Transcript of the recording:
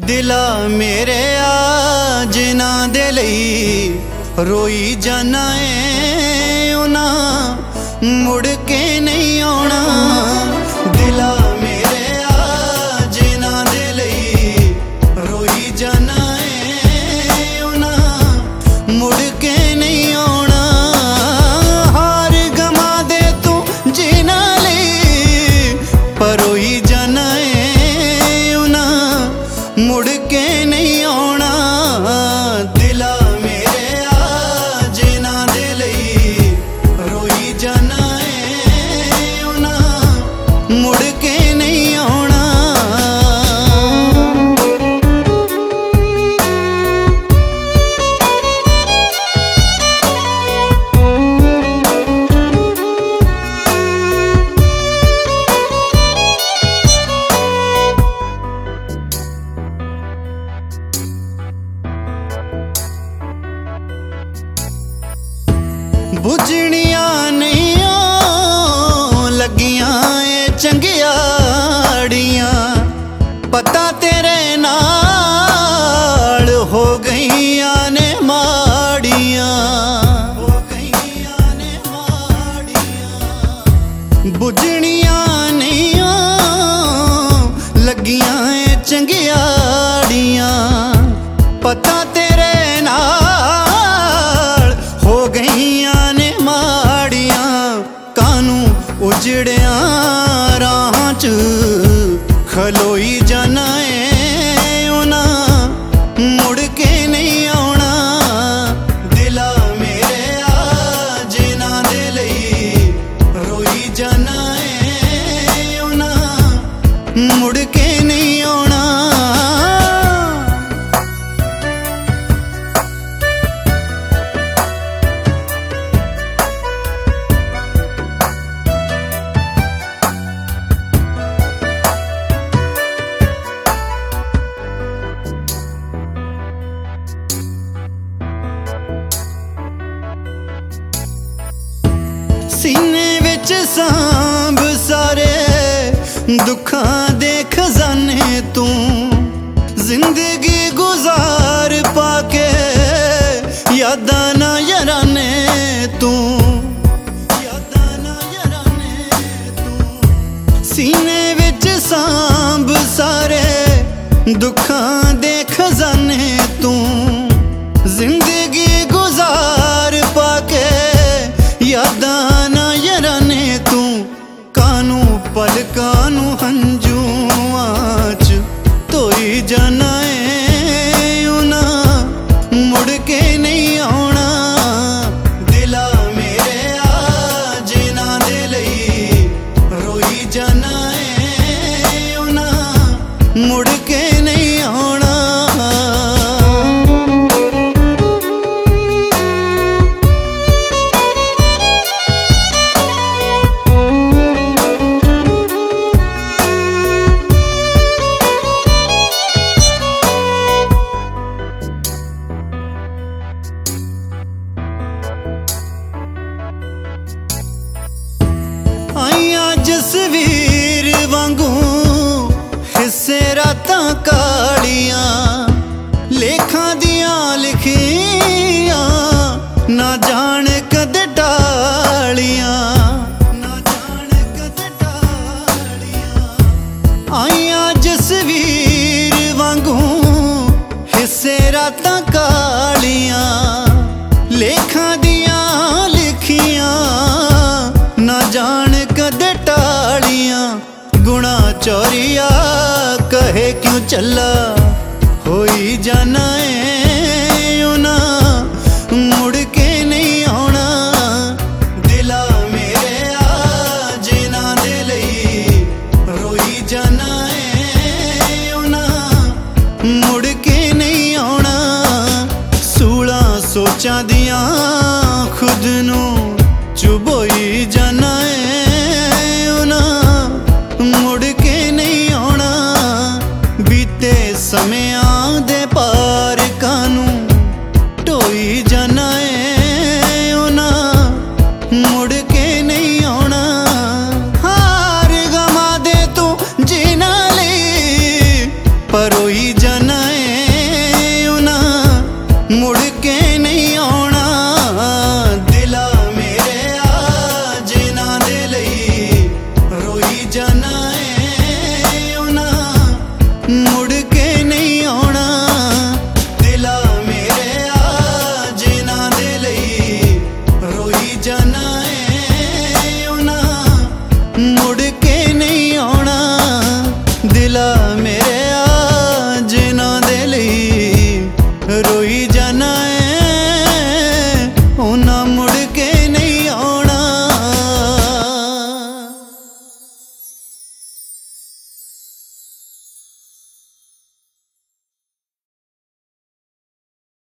दिला मेरे आ जिन्हां दे लई रोई जाना है उन्हां मुड़ के नहीं आउणा। दिला मेरे आ जिन्हां दे लई रोई जाना है उन्हां मुड़ के नहीं आउणा। हार गमा दे तू जिन्हां लई परोई जाना है उन्हां मुड़ के नहीं आउणा। दिला मेरे आ जिन्हां दे लई रोई जाना है उन्हां मुड़ के नहीं आउणा। बुझनियां नहीं लगियां ए चंगियाड़ियां पता तेरे नाल हो गईयां ने माड़ियां। बुझनियां नहीं लगियां ए चंगियाड़ियां पता तेरे नाल हो गईयां उजड़िया राह च खलोई जाना है उन्हां मुड़ के नहीं आउणा। दिला मेरे आ जिन्हां दे लई रोई जाना है उन्हां मुड़ के नहीं आउणा। सीने विच सांभ सारे दुखां दे खजाने तू जिंदगी गुजार पाके यादां ना याराने तू। सीने विच सांभ सारे दुखां दे खजाने तू जिंदगी गुजार पाके यादां ना याराने तू। कानू पलकानू हंजुआं च धोई जाना है उन्हां मुड़ के नहीं आउणा। दिला मेरे आ जिन्हां दे लई रोई जाना है उन्हां मुड़ के नहीं आउणा। जसवीर वांगू हिस्से रातां कालियां लेखां दियां लिखियां ना जान कदे टालियां। आइयां जसवीर वांगू हिस्से रातां कालियां लेखां दियां लिखियां ना जान कदे टालियां। गुणा चोरिया कहे क्यों चला होई जाना